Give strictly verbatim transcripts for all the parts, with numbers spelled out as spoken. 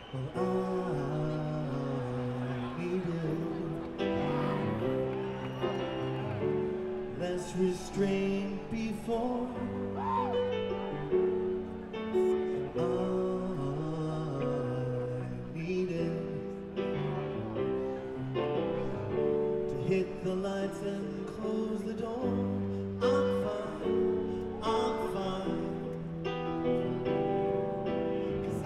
Well, I needed less restraint before. I needed to hit the lights and close the door. I'm fine, I'm fine. 'Cause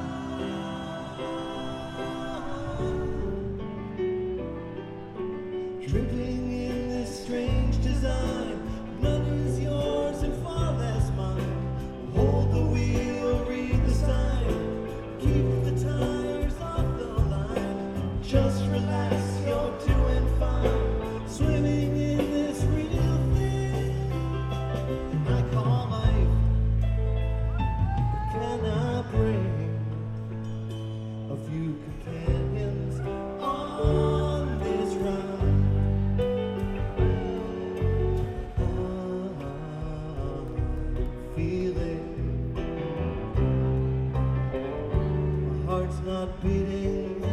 I'm dripping in this strange design. None is yours and far less mine. Hold the wheel, read the sign. Keep the tires off the line. Just relax, you're doing fine. Swimming in this real thing I call life. Can I bring a few companions on this ride? I'm feeling my heart's not beating